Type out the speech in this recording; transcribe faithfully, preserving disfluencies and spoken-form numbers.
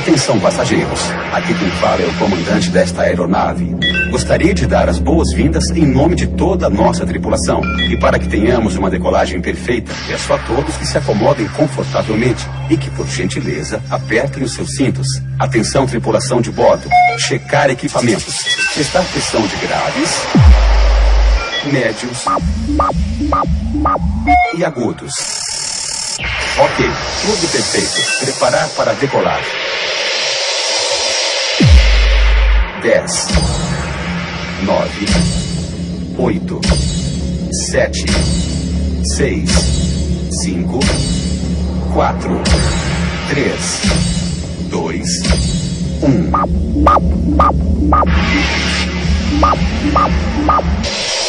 Atenção, passageiros. Aqui quem fala é o comandante desta aeronave. Gostaria de dar as boas-vindas em nome de toda a nossa tripulação. E para que tenhamos uma decolagem perfeita, peço a todos que se acomodem confortavelmente e que, por gentileza, apertem os seus cintos. Atenção, tripulação de bordo. Checar equipamentos. Testar pressão de graves, médios e agudos. Ok, tudo perfeito. Preparar para decolar. Dez, nove, oito, sete, seis, cinco, quatro, três, dois, um.